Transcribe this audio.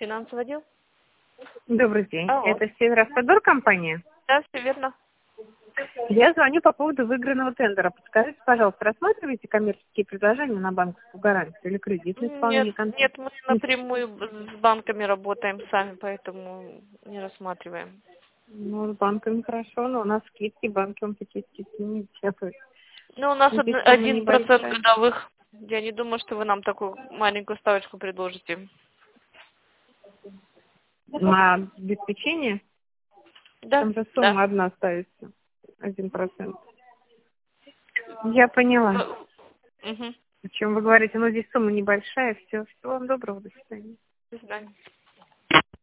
финансовый отдел. Добрый день. Алло. Это Северавтодор компания? Да, все верно. Я звоню по поводу выигранного тендера. Подскажите, пожалуйста, рассматриваете коммерческие предложения на банковскую гарантию или кредитное исполнение контракта? Нет, мы напрямую с банками работаем сами, поэтому не рассматриваем. Ну, с банками хорошо, но у нас скидки, банки вам такие скидки не делают. Ну, у нас Здесь сумма 1% небольшая. годовых. Я не думаю, что вы нам такую маленькую ставочку предложите. На обеспечение Да, там же да. сумма одна ставится, 1%. Я поняла, Угу. о чем вы говорите. Но здесь сумма небольшая. Все, всего вам доброго, до свидания. До свидания.